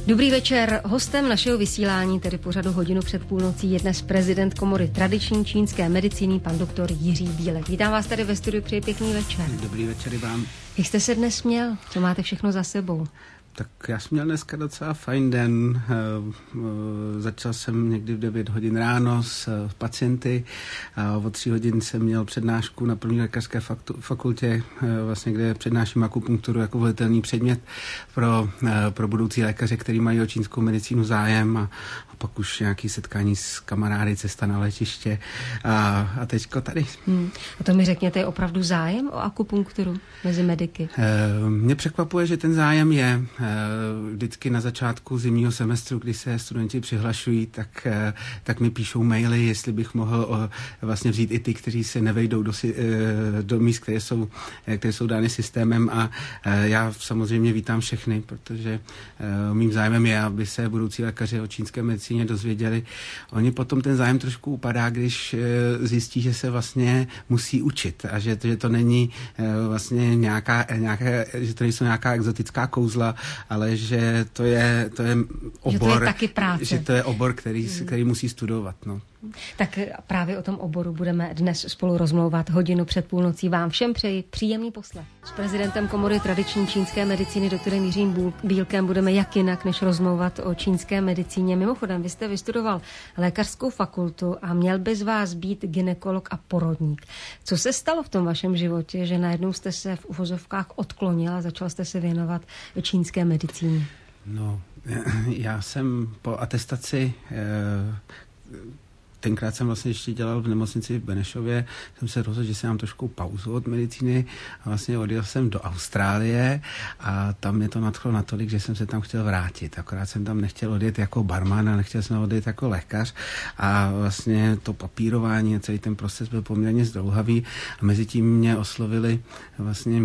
Dobrý večer. Hostem našeho vysílání, tedy pořadu Hodinu před půlnocí, je dnes prezident Komory tradiční čínské medicíny, pan doktor Jiří Bílek. Vítám vás tady ve studiu, přeji pěkný večer. Dobrý večer i vám. Jak jste se dnes měl? Co máte všechno za sebou? Tak já jsem měl dneska docela fajn den. Začal jsem někdy v 9 hodin ráno s pacienty a o 3 hodin jsem měl přednášku na první lékařské fakultě, vlastně, kde přednáším akupunkturu jako volitelný předmět pro budoucí lékaře, kteří mají o čínskou medicínu zájem a pak už nějaké setkání s kamarády, cesta na letiště a teďko tady. A to mi řekněte, je opravdu zájem o akupunkturu mezi mediky? Mě překvapuje, že ten zájem je. Vždycky na začátku zimního semestru, kdy se studenti přihlašují, tak mi píšou maily, jestli bych mohl vlastně vzít i ty, kteří se nevejdou do míst, které jsou dány systémem, a já samozřejmě vítám všechny, protože mým zájmem je, aby se budoucí lékaři o čínské medicíně dozvěděli. Oni potom ten zájem trošku upadá, když zjistí, že se vlastně musí učit a že to není vlastně že to nejsou nějaká exotická kouzla, ale že to je obor, že to je taky práce. Že to je obor, který musí studovat. No. Tak právě o tom oboru budeme dnes spolu rozmlouvat hodinu před půlnocí. Vám všem přeji příjemný poslech. S prezidentem Komory tradiční čínské medicíny doktorem Jiřím Bílkem budeme jak jinak, než rozmlouvat o čínské medicíně. Mimochodem, vy jste vystudoval lékařskou fakultu a měl by z vás být gynekolog a porodník. Co se stalo v tom vašem životě, že najednou jste se v uvozovkách odklonil a začal jste se věnovat čínské medicíně? No, já jsem po atestaci tenkrát jsem vlastně ještě dělal v nemocnici v Benešově, jsem se rozhodl, že si dám trošku pauzu od medicíny a vlastně odjel jsem do Austrálie a tam mě to nadchlo natolik, že jsem se tam chtěl vrátit. Akorát jsem tam nechtěl odjet jako barman a nechtěl jsem odjet jako lékař a vlastně to papírování a celý ten proces byl poměrně zdlouhavý a mezi tím mě oslovili vlastně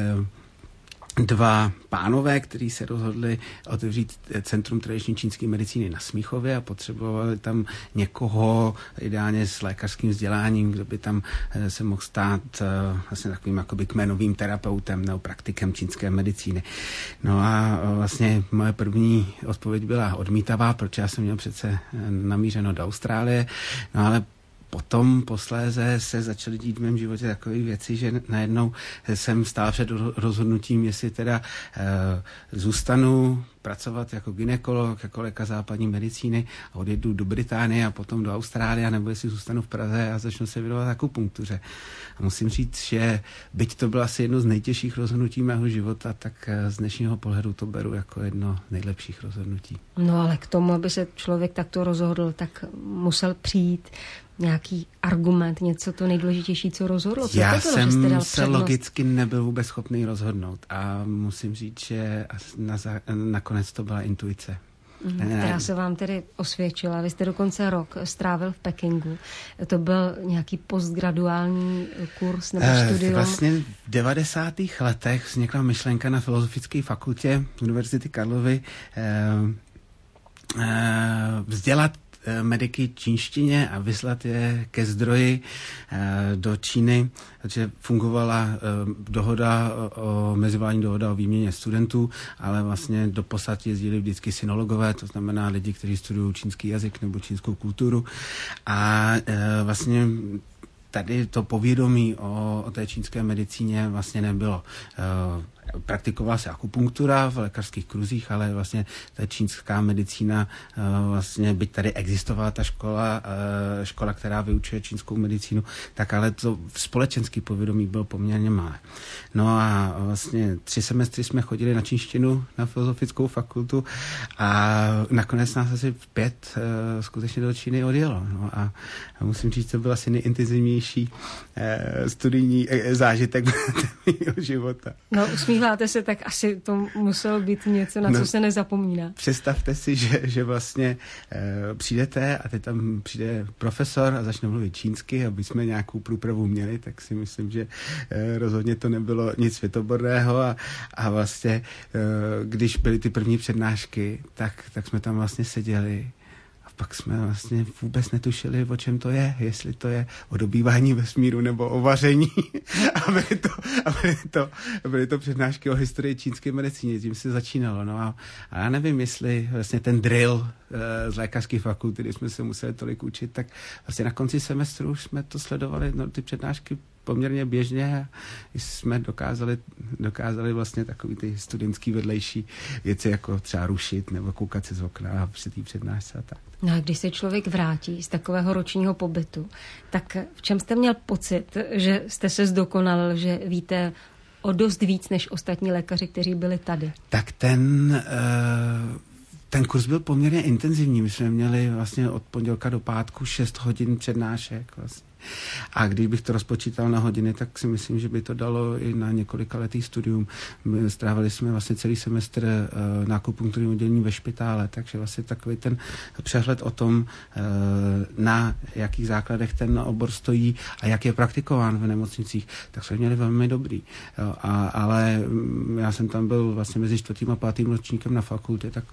dva pánové, kteří se rozhodli otevřít Centrum tradiční čínské medicíny na Smíchově a potřebovali tam někoho ideálně s lékařským vzděláním, kdo by tam se mohl stát vlastně takovým jakoby kmenovým terapeutem nebo praktikem čínské medicíny. No a vlastně moje první odpověď byla odmítavá, protože já jsem měl přece namířeno do Austrálie, no ale potom posléze se začaly dít v mém životě takové věci, že najednou jsem stál před rozhodnutím, jestli teda zůstanu pracovat jako gynekolog, jako lékař západní medicíny a odjedu do Británie a potom do Austrálie, nebo jestli zůstanu v Praze a začnu se věnovat akupunktuře. A musím říct, že byť to bylo asi jedno z nejtěžších rozhodnutí mého života, tak z dnešního pohledu to beru jako jedno z nejlepších rozhodnutí. No ale k tomu, aby se člověk takto rozhodl, tak musel přijít nějaký argument, něco to nejdůležitější, co rozhodlo? Co já to bylo, jsem se logicky nebyl vůbec schopný rozhodnout a musím říct, že nakonec to byla intuice. Která se vám tedy osvědčila. Vy jste dokonce rok strávil v Pekingu. To byl nějaký postgraduální kurz nebo studium? Vlastně v 90. letech vznikla myšlenka na Filozofické fakultě Univerzity Karlovy vzdělat mediky čínštině a vyslat je ke zdroji do Číny, takže fungovala mezivládní dohoda o výměně studentů, ale vlastně doposud jezdili vždycky synologové, to znamená lidi, kteří studují čínský jazyk nebo čínskou kulturu a vlastně tady to povědomí o té čínské medicíně vlastně nebylo. Praktikovala se akupunktura v lékařských kruzích, ale vlastně ta čínská medicína, vlastně byť tady existovala ta škola, která vyučuje čínskou medicínu, tak ale to společenský povědomí bylo poměrně malé. No a vlastně 3 semestry jsme chodili na čínštinu na Filozofickou fakultu a nakonec nás asi 5 skutečně do Číny odjelo. No a musím říct, to byl asi nejintenzivnější studijní zážitek mého života. No, usmíváte se, tak asi to muselo být něco, na co se nezapomíná. Představte si, že vlastně přijdete a teď tam přijde profesor a začne mluvit čínsky, aby jsme nějakou průpravu měli, tak si myslím, že rozhodně to nebylo nic světoborného a vlastně, když byly ty první přednášky, tak jsme tam vlastně seděli a pak jsme vlastně vůbec netušili, o čem to je, jestli to je o dobývání vesmíru nebo o vaření. a byly to přednášky o historii čínské medicíny, tím se začínalo. No a já nevím, jestli vlastně ten drill z lékařské fakulty, kdy jsme se museli tolik učit, tak vlastně na konci semestru už jsme to sledovali, no, ty přednášky poměrně běžně a jsme dokázali vlastně takový ty studentský vedlejší věci, jako třeba rušit nebo koukat se z okna při té přednášce a tak. No a když se člověk vrátí z takového ročního pobytu, tak v čem jste měl pocit, že jste se zdokonalil, že víte o dost víc než ostatní lékaři, kteří byli tady? Tak ten kurz byl poměrně intenzivní. My jsme měli vlastně od pondělka do pátku 6 hodin přednášek vlastně. A když bych to rozpočítal na hodiny, tak si myslím, že by to dalo i na několikaletý studium. Strávili jsme vlastně celý semestr na akupunkturním oddělení ve špitále, takže vlastně takový ten přehled o tom, na jakých základech ten obor stojí a jak je praktikován v nemocnicích, tak jsme měli velmi dobrý. Jo, ale já jsem tam byl vlastně mezi 4. a 5. ročníkem na fakultě, tak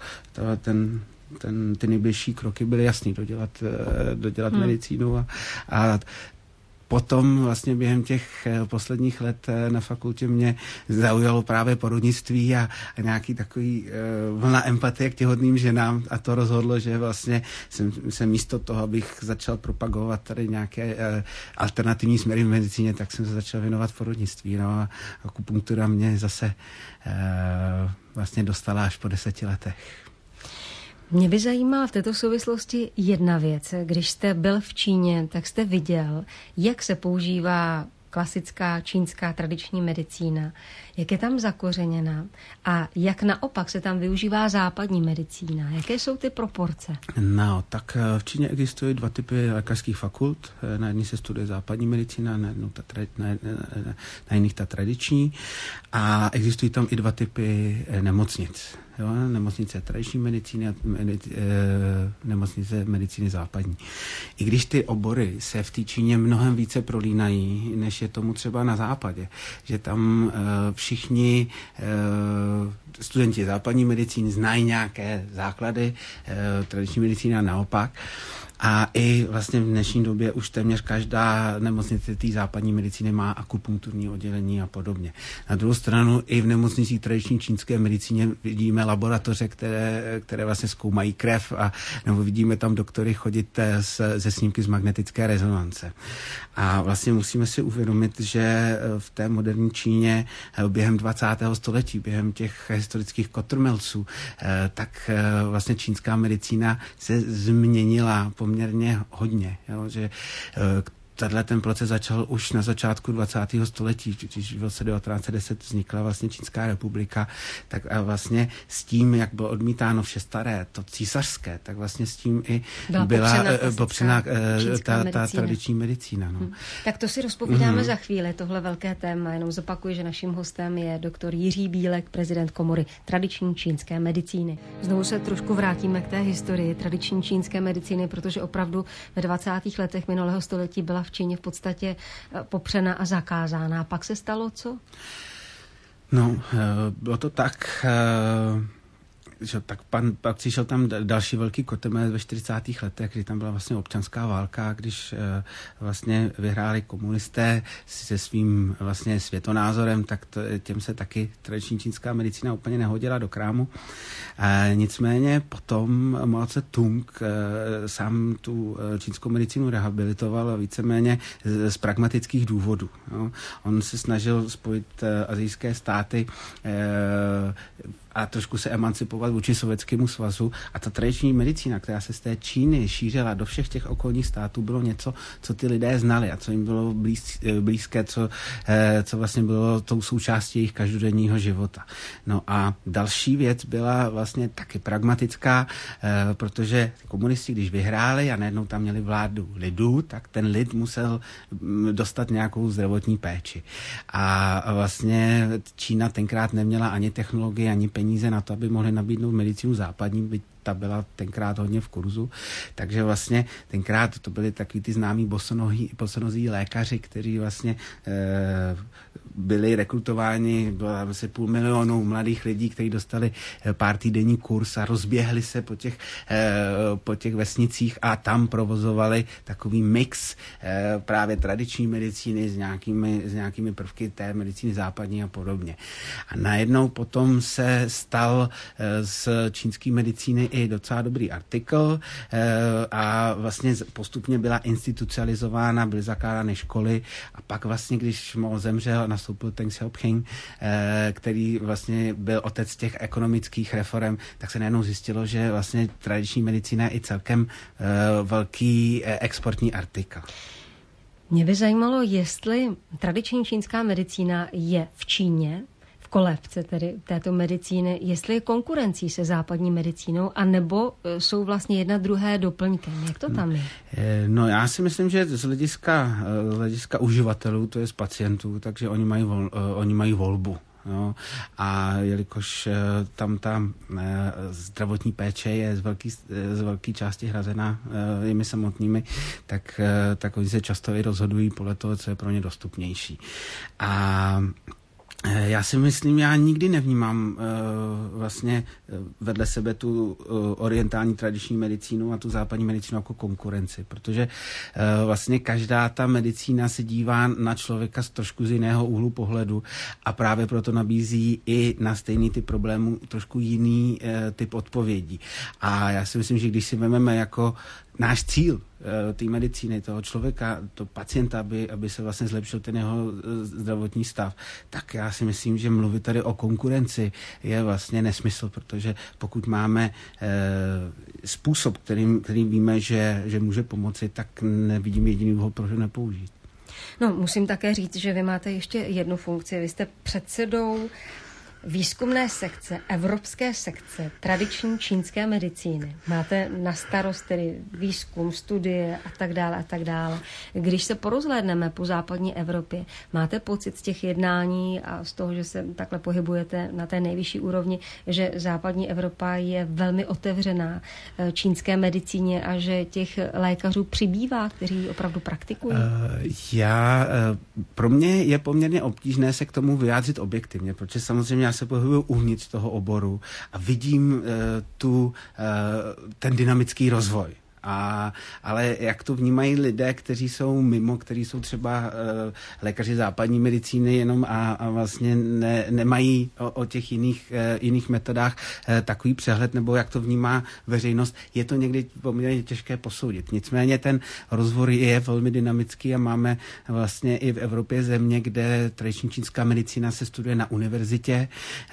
ty nejbližší kroky byly jasný, dodělat medicínu a potom vlastně během těch posledních let na fakultě mě zaujalo právě porodnictví a nějaký takový vlna empatie k těhotným ženám a to rozhodlo, že vlastně jsem místo toho, abych začal propagovat tady nějaké alternativní směry v medicíně, tak jsem se začal věnovat porodnictví. No a akupunktura mě zase vlastně dostala až po 10 letech. Mě by zajímala v této souvislosti jedna věc. Když jste byl v Číně, tak jste viděl, jak se používá klasická čínská tradiční medicína, jak je tam zakořeněna a jak naopak se tam využívá západní medicína. Jaké jsou ty proporce? No, tak v Číně existují 2 typy lékařských fakult. Na jedné se studuje západní medicína, na jiných ta tradiční. A existují tam i 2 typy nemocnic. Jo? Nemocnice tradiční medicíny a nemocnice medicíny západní. I když ty obory se v té Číně mnohem více prolínají, než je tomu třeba na západě. Že tam všichni studenti západní medicíny znají nějaké základy tradiční medicíny a naopak. A i vlastně v dnešní době už téměř každá nemocnice té západní medicíny má akupunkturní oddělení a podobně. Na druhou stranu i v nemocnicích tradiční čínské medicíně vidíme laboratoře, které vlastně zkoumají krev nebo vidíme tam doktory chodit ze snímky z magnetické rezonance. A vlastně musíme si uvědomit, že v té moderní Číně během 20. století, během těch historických kotrmelců, tak vlastně čínská medicína se změnila poměrně hodně, jo, že ten proces začal už na začátku 20. století, když v roce 1910 vznikla vlastně Čínská republika, tak a vlastně s tím, jak bylo odmítáno vše staré, to císařské, tak vlastně s tím i byla popřena ta tradiční medicína. No. Tak to si rozpovídáme za chvíli, tohle velké téma. Jenom zopakuji, že naším hostem je doktor Jiří Bílek, prezident Komory tradiční čínské medicíny. Znovu se trošku vrátíme k té historii tradiční čínské medicíny, protože opravdu ve 20. letech minulého století byla v Číně v podstatě popřena a zakázána. Pak se stalo co? No, bylo to tak, že pak přišel tam další velký kotrmelec ve 40. letech, kdy tam byla vlastně občanská válka, když vlastně vyhráli komunisté se svým vlastně světonázorem, tak těm se taky tradiční čínská medicína úplně nehodila do krámu. Nicméně potom Mao Tse-tung sám tu čínskou medicínu rehabilitoval víceméně z pragmatických důvodů. Jo. On se snažil spojit asijské státy a trošku se emancipovat vůči Sovětskému svazu. A ta tradiční medicína, která se z té Číny šířila do všech těch okolních států, bylo něco, co ty lidé znali a co jim bylo blízké, co vlastně bylo tou součástí jejich každodenního života. No a další věc byla vlastně taky pragmatická, protože komunisti, když vyhráli a najednou tam měli vládu lidu, tak ten lid musel dostat nějakou zdravotní péči. A vlastně Čína tenkrát neměla ani technologii, ani peníze na to, aby mohli nabídnout medicínu západní, byť ta byla tenkrát hodně v kurzu. Takže vlastně tenkrát to byli takový ty známí bosonozí lékaři, kteří vlastně byli rekrutováni, bylo asi 500 000 mladých lidí, kteří dostali pár týdenní kurz a rozběhli se po těch vesnicích a tam provozovali takový mix právě tradiční medicíny s nějakými prvky té medicíny západní a podobně. A najednou potom se stal z čínské medicíny i docela dobrý artikl a vlastně postupně byla institucionalizována, byly zakládány školy a pak vlastně, když Mao zemřel, nastoupil Deng Xiaoping, který vlastně byl otec těch ekonomických reform, tak se najednou zjistilo, že vlastně tradiční medicína je i celkem velký exportní artikl. Mě by zajímalo, jestli tradiční čínská medicína je v Číně, v kolébce tedy této medicíny, jestli je konkurencí se západní medicínou, anebo jsou vlastně jedna druhé doplňkem. Jak to tam je? No já si myslím, že z hlediska uživatelů, to je z pacientů, takže oni mají volbu. No, a jelikož tam ta zdravotní péče je z velké části hrazená jimi samotnými, tak oni se často i rozhodují podle toho, co je pro ně dostupnější. A já si myslím, já nikdy nevnímám vlastně vedle sebe tu orientální tradiční medicínu a tu západní medicínu jako konkurenci, protože vlastně každá ta medicína se dívá na člověka z trošku z jiného úhlu pohledu a právě proto nabízí i na stejný typ problémů trošku jiný typ odpovědí. A já si myslím, že když si vezmeme jako náš cíl té medicíny, toho člověka, toho pacienta, aby se vlastně zlepšil ten jeho zdravotní stav, tak já si myslím, že mluvit tady o konkurenci je vlastně nesmysl, protože pokud máme způsob, který víme, že může pomoci, tak nevidím jediný důvod, proč ho nepoužít. No, musím také říct, že vy máte ještě jednu funkci. Vy jste předsedou výzkumné sekce, evropské sekce tradiční čínské medicíny. Máte na starost tedy výzkum, studie a tak dále a tak dále. Když se porozhlédneme po západní Evropě, máte pocit z těch jednání a z toho, že se takhle pohybujete na té nejvyšší úrovni, že západní Evropa je velmi otevřená čínské medicíně a že těch lékařů přibývá, kteří opravdu praktikují? Pro mě je poměrně obtížné se k tomu vyjádřit objektivně, protože samozřejmě já se pohybuju uvnitř toho oboru a vidím ten dynamický rozvoj. Ale jak to vnímají lidé, kteří jsou mimo, kteří jsou třeba lékaři západní medicíny jenom a vlastně nemají o těch jiných metodách takový přehled, nebo jak to vnímá veřejnost, je to někdy poměrně těžké posoudit. Nicméně ten rozvoj je velmi dynamický a máme vlastně i v Evropě země, kde tradiční čínská medicína se studuje na univerzitě,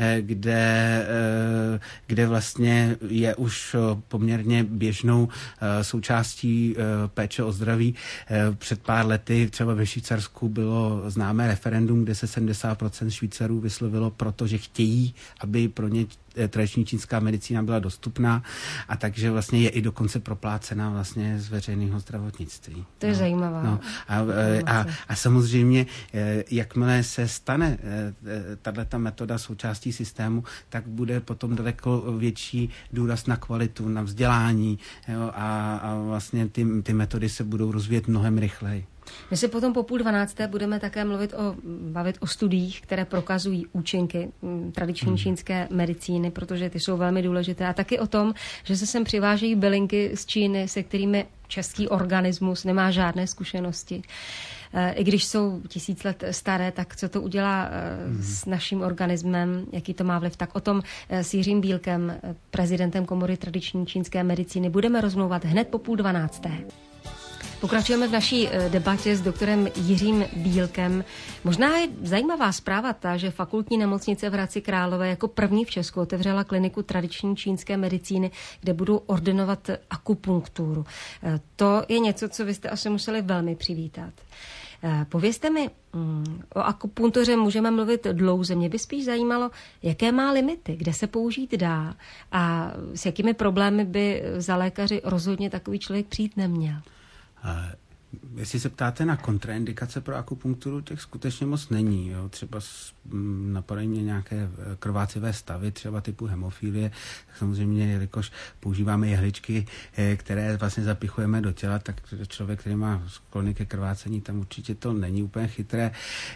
kde vlastně je už poměrně běžnou součástí péče o zdraví. Před pár lety třeba ve Švýcarsku bylo známé referendum, kde se 70% Švýcarů vyslovilo, protože chtějí, aby pro ně tradiční čínská medicína byla dostupná a takže vlastně je i dokonce proplácená vlastně z veřejného zdravotnictví. To je zajímavá. No. A samozřejmě, jakmile se stane tato metoda součástí systému, tak bude potom daleko větší důraz na kvalitu, na vzdělání, jo, a vlastně ty metody se budou rozvíjet mnohem rychleji. My se potom po 11:30 budeme také bavit o studiích, které prokazují účinky tradiční čínské medicíny, protože ty jsou velmi důležité. A taky o tom, že se sem přivážejí bylinky z Číny, se kterými český organismus nemá žádné zkušenosti. I když jsou 1000 let staré, tak co to udělá s naším organismem, jaký to má vliv, tak o tom s Jiřím Bílkem, prezidentem Komory tradiční čínské medicíny, budeme rozmlouvat hned po 11:30. Pokračujeme v naší debatě s doktorem Jiřím Bílkem. Možná je zajímavá zpráva ta, že fakultní nemocnice v Hradci Králové jako první v Česku otevřela kliniku tradiční čínské medicíny, kde budou ordinovat akupunkturu. To je něco, co vy jste asi museli velmi přivítat. Povězte mi, o akupunktuře můžeme mluvit dlouze. Mě by spíš zajímalo, jaké má limity, kde se použít dá a s jakými problémy by za lékaři rozhodně takový člověk přijít neměl. Jestli se ptáte na kontraindikace pro akupunkturu, těch skutečně moc není. Jo. Třeba napadají mě nějaké krvácivé stavy, třeba typu hemofilie, tak samozřejmě, jelikož používáme jehličky, které vlastně zapichujeme do těla, tak člověk, který má sklony ke krvácení, tam určitě to není úplně chytré,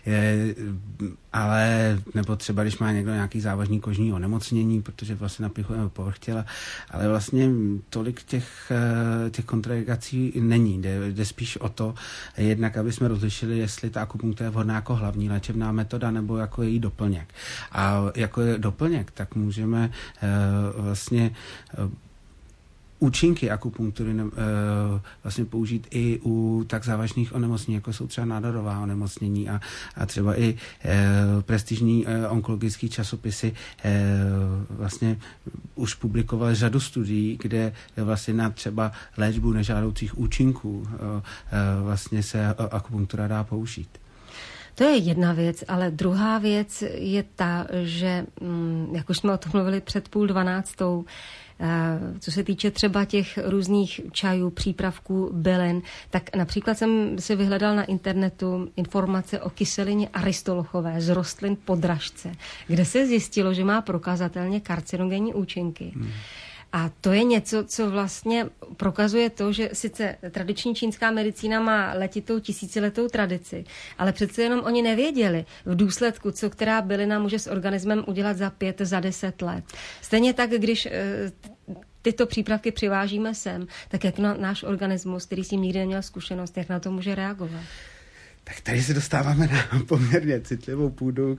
ale nebo třeba, když má někdo nějaký závažný kožní onemocnění, protože vlastně napichujeme povrch těla, ale vlastně tolik těch kontraindikací není. Jde spíš o to, jednak, aby jsme rozlišili, jestli ta akupunktura je vhodná jako hlavní léčebná metoda nebo jako její doplněk. A jako je doplněk, tak můžeme vlastně účinky akupunktury vlastně použít i u tak závažných onemocnění, jako jsou třeba nádorová onemocnění a třeba i prestižní onkologické časopisy vlastně už publikovaly řadu studií, kde vlastně na třeba léčbu nežádoucích účinků vlastně se akupunktura dá použít. To je jedna věc, ale druhá věc je ta, že, jak už jsme o tom mluvili před 11:30, co se týče třeba těch různých čajů, přípravků, bylin, tak například jsem si vyhledal na internetu informace o kyselině aristolochové z rostlin podražce, kde se zjistilo, že má prokazatelně karcinogenní účinky. A to je něco, co vlastně prokazuje to, že sice tradiční čínská medicína má letitou tisíciletou tradici, ale přece jenom oni nevěděli v důsledku, co která bylina může s organismem udělat za 5, za 10 let. Stejně tak, když tyto přípravky přivážíme sem, tak jak na náš organismus, který s tím nikdy neměl zkušenost, jak na to může reagovat? Tak tady se dostáváme na poměrně citlivou půdu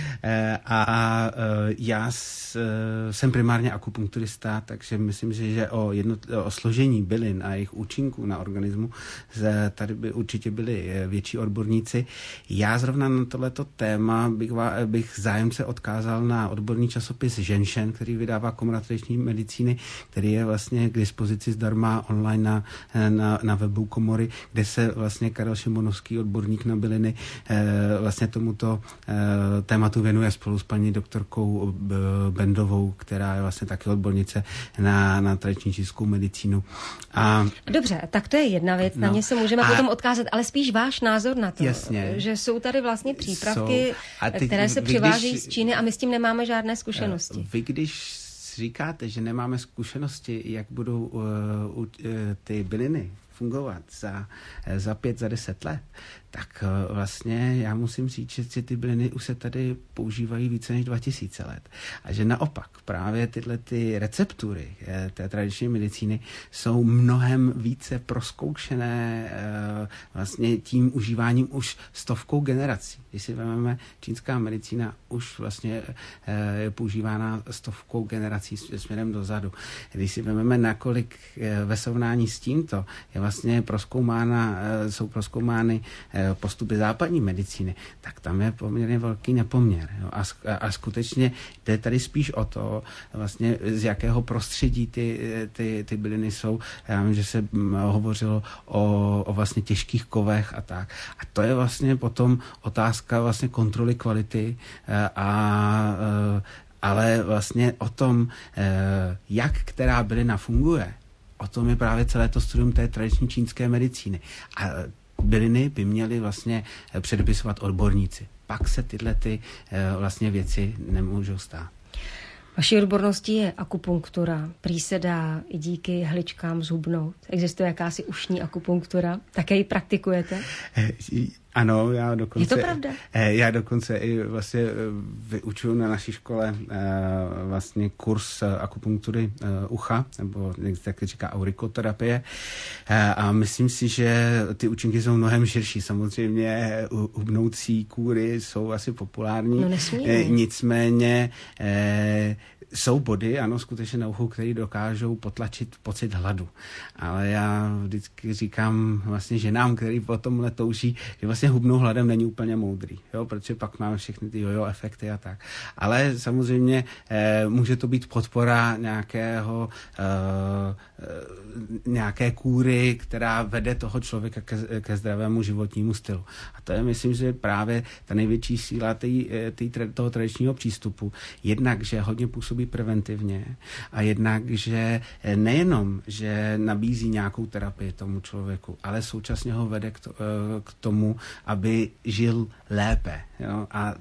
a já jsem primárně akupunkturista, takže myslím, že o složení bylin a jejich účinků na organismu tady by určitě byli větší odborníci. Já zrovna na tohleto téma bych zájemce odkázal na odborný časopis Zhenshen, který vydává Komora tradiční medicíny, který je vlastně k dispozici zdarma online na webu komory, kde se vlastně Karel Šimonovský, odborník na byliny, vlastně tomuto tématu věnuje spolu s paní doktorkou Bendovou, která je vlastně taky odbornice na tradiční čínskou medicínu. Dobře, tak to je jedna věc, na ně se můžeme potom odkázat, ale spíš váš názor na to, jasně, že jsou tady vlastně přípravky, které se přiváží z Číny a my s tím nemáme žádné zkušenosti. Vy, když říkáte, že nemáme zkušenosti, jak budou ty byliny fungovat za 5, za 10 let, tak vlastně já musím říct, že ty byliny už se tady používají více než 2000 let. A že naopak právě tyhle ty receptury té tradiční medicíny jsou mnohem více prozkoušené vlastně tím užíváním už stovkou generací. Když si vezmeme, čínská medicína už vlastně je používána stovkou generací směrem dozadu. Když si vezmeme, nakolik ve srovnání s tímto je vlastně jsou prozkoumány postupy západní medicíny, tak tam je poměrně velký nepoměr. Jo? A skutečně jde tady spíš o to, vlastně z jakého prostředí ty byliny jsou. Já vím, že se hovořilo o vlastně těžkých kovech a tak. A to je vlastně potom otázka vlastně kontroly kvality ale vlastně o tom, jak která bylina funguje, o tom je právě celé to studium té tradiční čínské medicíny. A byliny by měly vlastně předepisovat odborníci. Pak se tyhle vlastně věci nemůžou stát. Vaší odborností je akupunktura. Prý se dá i díky jehličkám zhubnout. Existuje jakási ušní akupunktura? Také ji praktikujete? Ano, já dokonce... Je to pravda? Já dokonce i vlastně vyučuju na naší škole vlastně kurz akupunktury ucha, nebo jak se říká aurikoterapie. A myslím si, že ty účinky jsou mnohem širší. Samozřejmě hubnoucí kůry jsou asi populární. No nesmírně. Nicméně jsou body, ano, skutečně na uchu, který dokážou potlačit pocit hladu. Ale já vždycky říkám vlastně ženám, který po tomhle touží, že vlastně hubnout hladem není úplně moudrý, jo, protože pak máme všechny ty jojo efekty a tak. Ale samozřejmě může to být podpora nějaké kůry, která vede toho člověka ke zdravému životnímu stylu. A to je, myslím, že právě ta největší síla toho tradičního přístupu. Jednak, že hodně působí působí preventivně a jednak, že nejenom, že nabízí nějakou terapii tomu člověku, ale současně ho vede k tomu, aby žil lépe. Jo? A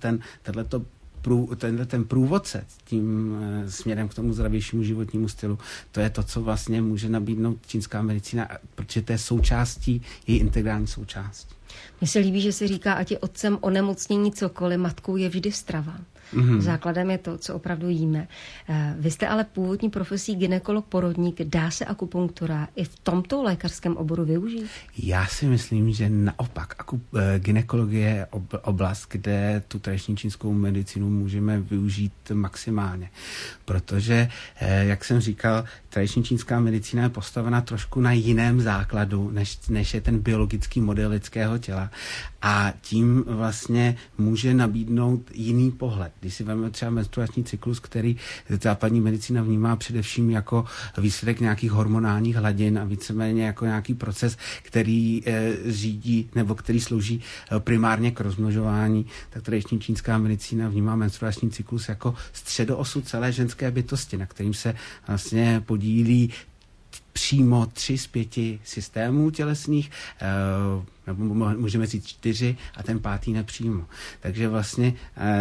tenhle ten průvodce tím směrem k tomu zdravějšímu životnímu stylu, to je to, co vlastně může nabídnout čínská medicína, protože to je součástí, její integrální součástí. Mně se líbí, že si říká, ať je otcem onemocnění cokoliv, matkou je vždy strava. Základem je to, co opravdu jíme. Vy jste ale původní profesí gynekolog, porodník. Dá se akupunktura i v tomto lékařském oboru využít? Já si myslím, že naopak. Gynekologie je oblast, kde tu tradiční čínskou medicínu můžeme využít maximálně. Protože, jak jsem říkal, tradiční čínská medicína je postavena trošku na jiném základu, než je ten biologický model lidského těla. A tím vlastně může nabídnout jiný pohled. Když si vezmeme třeba menstruační cyklus, který západní medicína vnímá především jako výsledek nějakých hormonálních hladin a víceméně jako nějaký proces, který řídí nebo který slouží primárně k rozmnožování, tak tradiční čínská medicína vnímá menstruační cyklus jako středoosu celé ženské bytosti, na kterým se vlastně podílí přímo 3 z 5 systémů tělesných, nebo můžeme říct 4 a ten 5. nepřímo. Takže vlastně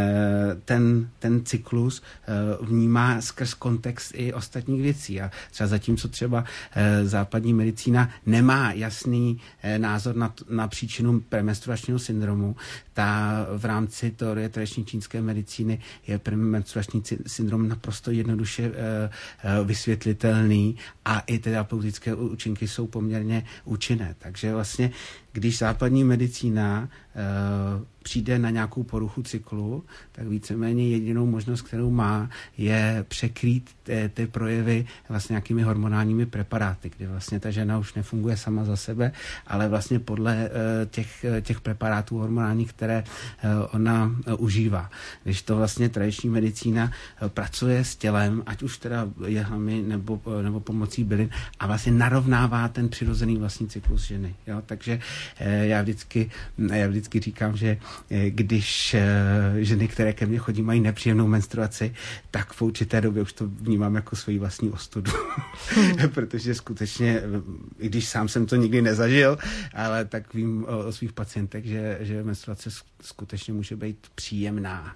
ten cyklus vnímá skrz kontext i ostatních věcí. A třeba zatímco třeba západní medicína nemá jasný názor na příčinu premenstruačního syndromu, ta v rámci teorie tradiční čínské medicíny je premenstruační syndrom naprosto jednoduše vysvětlitelný a i terapeutické účinky jsou poměrně účinné. Takže vlastně když západní medicína přijde na nějakou poruchu cyklu, tak víceméně jedinou možnost, kterou má, je překrýt ty projevy vlastně nějakými hormonálními preparáty, kdy vlastně ta žena už nefunguje sama za sebe, ale vlastně podle těch preparátů hormonálních, které ona užívá. Když to vlastně tradiční medicína pracuje s tělem, ať už teda jehlami nebo pomocí bylin a vlastně narovnává ten přirozený vlastní cyklus ženy. Jo? Takže já vždycky říkám, že když ženy, které ke mně chodí, mají nepříjemnou menstruaci, tak v určité době už to vnímám jako svoji vlastní ostudu. Protože skutečně, i když sám jsem to nikdy nezažil, ale tak vím o svých pacientech, že menstruace skutečně může být příjemná.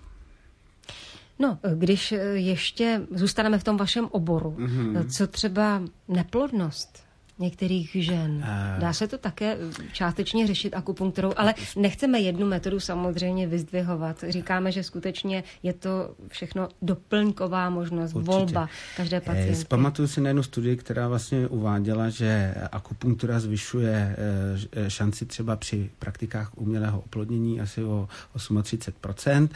No, když ještě zůstaneme v tom vašem oboru, co třeba neplodnost některých žen. Dá se to také částečně řešit akupunkturou, ale nechceme jednu metodu samozřejmě vyzdvihovat. Říkáme, že skutečně je to všechno doplňková možnost, volba každé pacientky. Pamatuju si na jednu studii, která vlastně uváděla, že akupunktura zvyšuje šanci třeba při praktikách umělého oplodnění asi o 38%,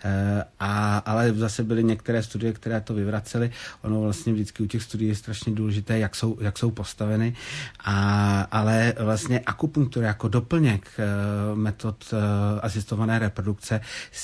ale zase byly některé studie, které to vyvracely. Ono vlastně vždycky u těch studií je strašně důležité, jak jsou postaveny. Ale vlastně akupunktura jako doplněk metod asistované reprodukce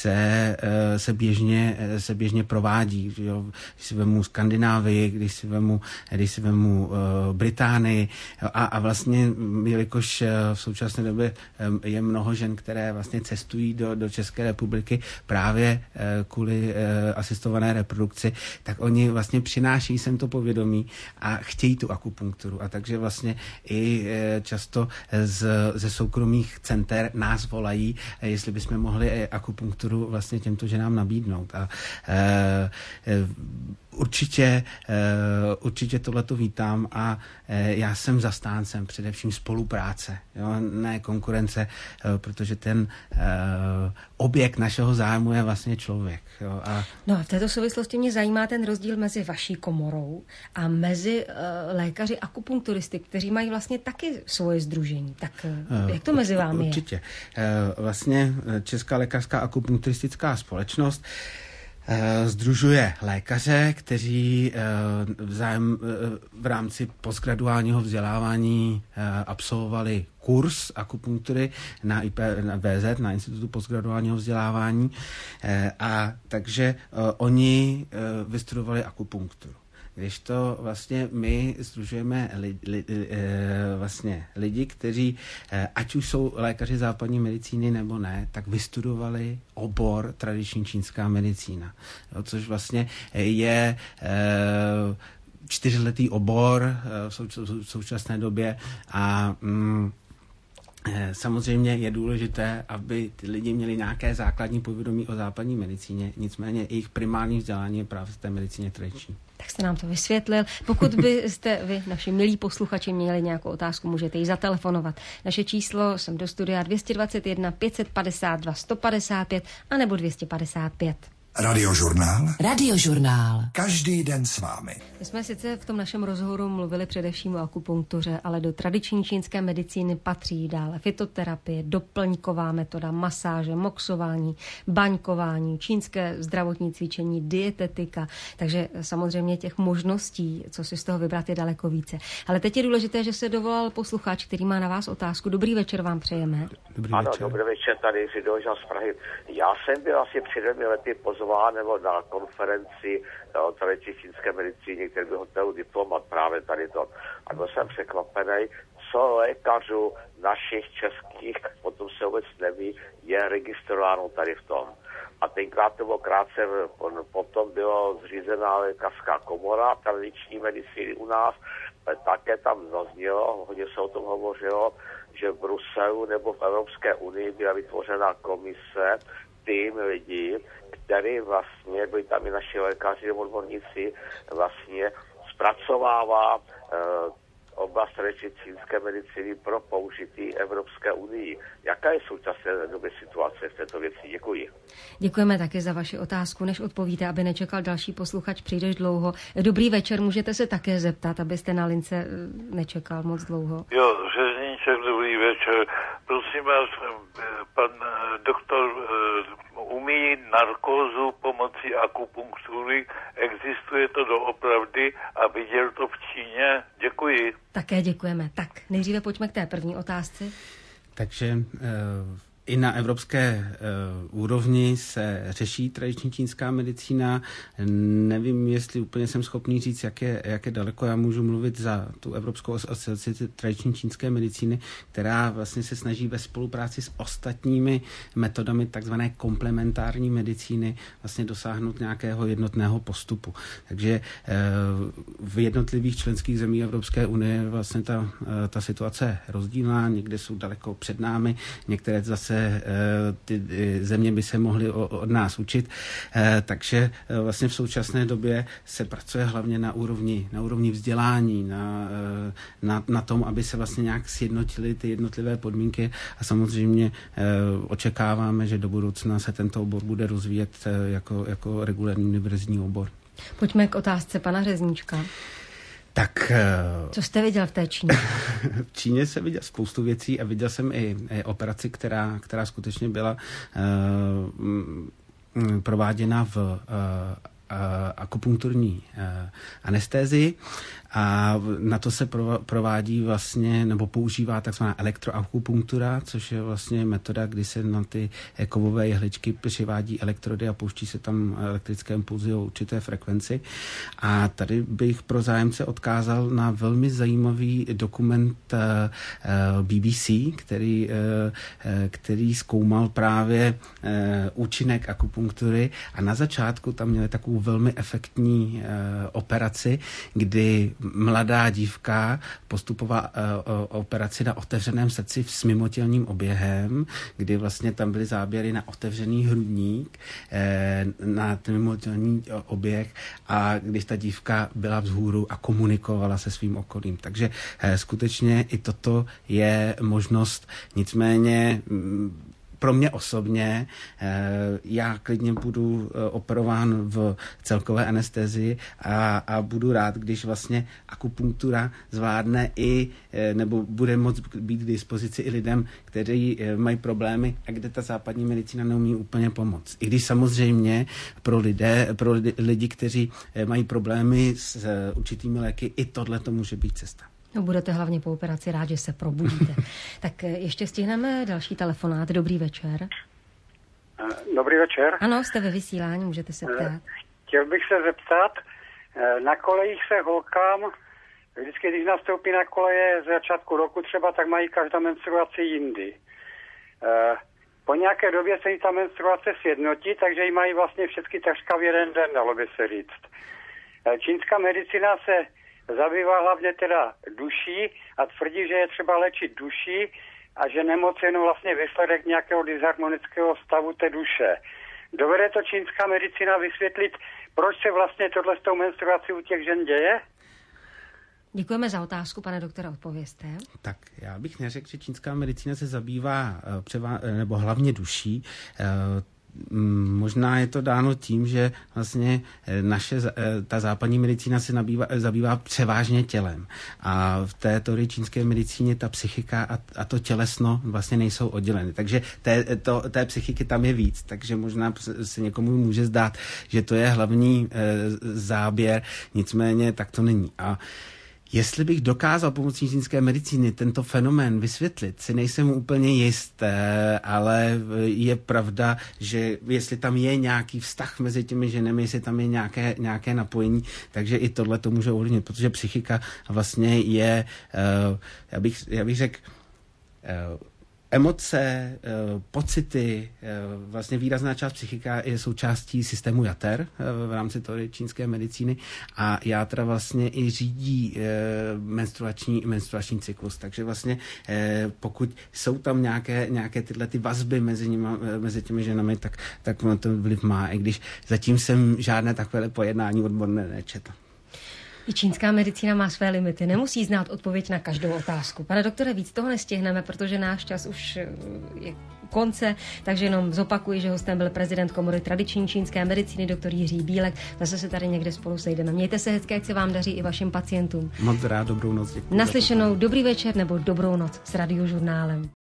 se běžně provádí. Jo? Když si vemu Skandinávii, když si vemu Británii a vlastně, jelikož v současné době je mnoho žen, které vlastně cestují do České republiky právě kvůli asistované reprodukci, tak oni vlastně přináší sem to povědomí a chtějí tu akupunkturu. A takže vlastně i často ze soukromých center nás volají, jestli bychom mohli akupunkturu vlastně těmto ženám nabídnout. A určitě tohleto vítám a já jsem zastáncem především spolupráce, jo? Ne konkurence, protože ten objekt našeho zájmu je vlastně člověk. Jo? No a v této souvislosti mě zajímá ten rozdíl mezi vaší komorou a mezi lékaři akupunkturisty, kteří mají vlastně taky svoje sdružení. Tak jak to mezi vámi je? Určitě. Vlastně Česká lékařská akupunkturistická společnost sdružuje lékaře, kteří v rámci postgraduálního vzdělávání absolvovali kurz akupunktury na IPVZ, na Institutu postgraduálního vzdělávání, a takže oni vystudovali akupunkturu. Když to vlastně my sdružujeme vlastně lidi, kteří, ať už jsou lékaři západní medicíny nebo ne, tak vystudovali obor tradiční čínská medicína. Jo, což vlastně je 4letý obor v současné době a samozřejmě je důležité, aby ty lidi měli nějaké základní povědomí o západní medicíně, nicméně jejich primární vzdělání je právě v té medicíně tradiční. Tak jste nám to vysvětlil. Pokud byste vy, naši milí posluchači, měli nějakou otázku, můžete ji zatelefonovat. Naše číslo sem do studia 221 552 155 anebo 255. Radiožurnál. Radiožurnál. Každý den s vámi. My jsme sice v tom našem rozhovoru mluvili především o akupunktuře, ale do tradiční čínské medicíny patří dále fytoterapie, doplňková metoda, masáže, moxování, baňkování, čínské zdravotní cvičení, dietetika. Takže samozřejmě těch možností, co si z toho vybrat, je daleko více. Ale teď je důležité, že se dovolal posluchač, který má na vás otázku. Dobrý večer vám přejeme. Dobrý večer, tady Řidoža z Prahy. Já jsem byl asi před 2 lety nebo na konferenci o tradiční čínské medicíně, který byl hotelu Diplomat právě tady to. A byl jsem překvapený, co lékařů našich českých, potom se vůbec neví, je registrováno tady v tom. A tenkrát to bylo krátce, potom byla zřízená lékařská komora tradiční medicíny u nás, také tam zaznělo, hodně se o tom hovořilo, že v Bruselu nebo v Evropské unii byla vytvořena komise, tým lidí, který vlastně, byli tam i naši lékaři nebo odborníci, vlastně zpracovává oblast čínské medicíny pro použití Evropské unii. Jaká je současné době situace v této věci? Děkuji. Děkujeme taky za vaši otázku. Než odpovíte, aby nečekal další posluchač příliš dlouho. Dobrý večer, můžete se také zeptat, abyste na lince nečekal moc dlouho. Jo, Řezníček, dobrý večer. Prosím vás, pan doktor umí narkózu pomocí akupunktury, existuje to doopravdy a viděl to v Číně? Děkuji. Také děkujeme. Tak, nejdříve pojďme k té první otázce. Takže i na evropské úrovni se řeší tradiční čínská medicína. Nevím, jestli úplně jsem schopný říct, jak je daleko. Já můžu mluvit za tu Evropskou asociaci tradiční čínské medicíny, která vlastně se snaží ve spolupráci s ostatními metodami takzvané komplementární medicíny vlastně dosáhnout nějakého jednotného postupu. Takže v jednotlivých členských zemích Evropské unie vlastně ta situace je rozdílná. Někde jsou daleko před námi, některé zase ty země by se mohly od nás učit. Takže vlastně v současné době se pracuje hlavně na úrovni vzdělání, na tom, aby se vlastně nějak sjednotily ty jednotlivé podmínky a samozřejmě očekáváme, že do budoucna se tento obor bude rozvíjet jako regulární univerzitní obor. Pojďme k otázce pana Řezníčka. Tak, co jste viděl v té Číně? V Číně jsem viděl spoustu věcí a viděl jsem i operaci, která skutečně byla prováděna v akupunkturní anestézii a na to se provádí vlastně, nebo používá takzvaná elektroakupunktura, což je vlastně metoda, kdy se na ty kovové jehličky přivádí elektrody a pouští se tam elektrické impulzy o určité frekvenci. A tady bych pro zájemce odkázal na velmi zajímavý dokument BBC, který zkoumal právě účinek akupunktury a na začátku tam měli takovou velmi efektní operaci, kdy mladá dívka postupovala operaci na otevřeném srdci s mimotělním oběhem, kdy vlastně tam byly záběry na otevřený hrudník, na ten mimotělní oběh a když ta dívka byla vzhůru a komunikovala se svým okolím. Takže skutečně i toto je možnost, nicméně pro mě osobně, já klidně budu operován v celkové anestezii a budu rád, když vlastně akupunktura zvládne nebo bude moct být k dispozici i lidem, kteří mají problémy a kde ta západní medicína neumí úplně pomoct. I když samozřejmě pro lidi, kteří mají problémy s určitými léky, i tohle to může být cesta. No, budete hlavně po operaci rád, že se probudíte. Tak ještě stihneme další telefonát. Dobrý večer. Dobrý večer. Ano, jste ve vysílání, můžete se ptát. Chtěl bych se zeptat, Na kolejích se holkám, vždycky, když nastoupí na koleje z začátku roku třeba, tak mají každá menstruaci jindy. Po nějaké době se jim ta menstruace sjednotí, takže ji mají vlastně všechny takřka v jeden den, dalo by se říct. Čínská medicína se zabývá hlavně teda duší a tvrdí, že je třeba léčit duší a že nemoc je jenom vlastně výsledek nějakého disharmonického stavu té duše. Dovede to čínská medicína vysvětlit, proč se vlastně tohle s tou menstruací u těch žen děje? Děkujeme za otázku, pane doktore, odpovězte. Tak já bych neřekl, že čínská medicína se zabývá nebo hlavně duší. Možná je to dáno tím, že vlastně ta západní medicína se zabývá převážně tělem. A v té teorii čínské medicíně ta psychika a to tělesno vlastně nejsou odděleny. Takže té psychiky tam je víc. Takže možná se někomu může zdát, že to je hlavní záběr, nicméně tak to není. A jestli bych dokázal pomocí čínské medicíny tento fenomén vysvětlit, si nejsem úplně jist, ale je pravda, že jestli tam je nějaký vztah mezi těmi ženami, jestli tam je nějaké napojení, takže i tohle to může ovlivnit, protože psychika vlastně je, já bych řekl, emoce, pocity, vlastně výrazná část psychika je součástí systému jater v rámci teorie čínské medicíny a játra vlastně i řídí menstruační cyklus. Takže vlastně pokud jsou tam nějaké tyhle ty vazby mezi těmi ženami, tak to vliv má, i když zatím jsem žádné takové pojednání odborné nečetl. I čínská medicína má své limity, nemusí znát odpověď na každou otázku. Pane doktore, víc toho nestihneme, protože náš čas už je konce, takže jenom zopakuji, že hostem byl prezident Komory tradiční čínské medicíny doktor Jiří Bílek. Zase se tady někde spolu sejdeme. Mějte se hezky, jak se vám daří i vašim pacientům. Moc rád, dobrou noc. Děkuji. Naslyšenou, dobrý večer nebo dobrou noc s Radiožurnálem.